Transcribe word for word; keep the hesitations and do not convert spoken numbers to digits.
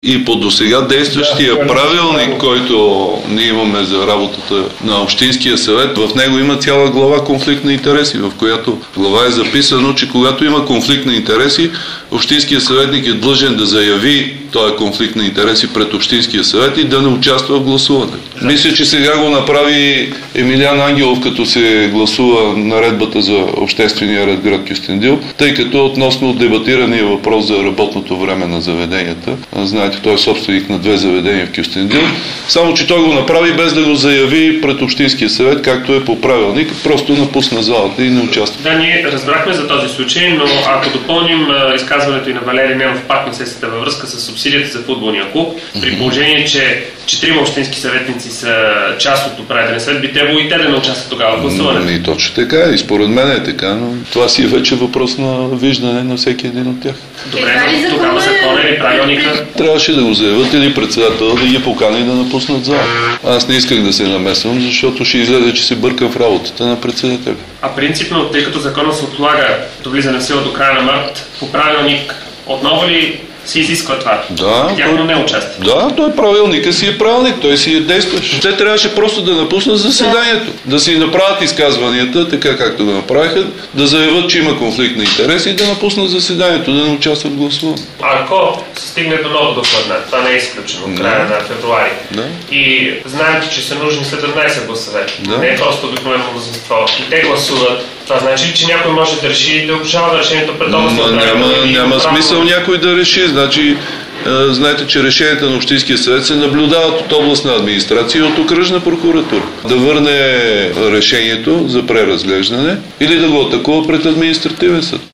И по досега действащия да, правилник, който ние имаме за работата на Общинския съвет, в него има цяла глава конфликт на интереси, в която глава е записано, че когато има конфликт на интереси, Общинския съветник е длъжен да заяви този конфликт на интереси пред Общинския съвет и да не участва в гласуване. Мисля, че сега го направи Емилиан Ангелов, като се гласува наредбата за обществения ред град Кюстендил, тъй като относно дебатирания въпрос за работното време на заведенията, знаете, той е собственик на две заведения в Кюстендил, само че той го направи без да го заяви пред Общинския съвет, както е по правилник, просто напусна залата и не участва. Да, ние разбрахме за този случай, но ако допълним изказването и на Валери Ненов пак на сесията във връзка с субсидията за футболния клуб, при положение, че четирима общински съветници са част от управителен съвет, би трябвало и те да не участват тогава в гласуване. И точно така, и според мен е така, но това си е вече въпрос на виждане на всеки един от тях. Добре, но тогава закона или правилника? Трябваше да го заявят или председател да ги покани да напуснат зала. Аз не исках да се намесвам, защото ще излезе, че се бъркам в работата на председателя. А принципно, тъй като законът се отлага до влизане в сила до края на март, по правилник отново ли се изисква това? Да. Тяхно не участие. Да, той правилника си е правилник, той си е действащ. Те трябваше просто да напуснат заседанието, да си направят изказванията, така както го направиха, да заявят, че има конфликт на интереси и да напуснат заседанието, да не участват в гласуване. Ако се стигне до ново докладна, това не е изключено, в края на февруари. Да. И знаем, че са нужни седемнайсет гласове. Да. Не е просто обикновено мнозинство. И те гласуват. Това значи ли, че някой може да реши да обжалва решението пред областната управа? Няма, няма смисъл някой да реши. Значи, знаете, че решенията на Общинския съвет се наблюдават от областна администрация и от окръжна прокуратура. Да върне решението за преразглеждане или да го атакува пред административен съд.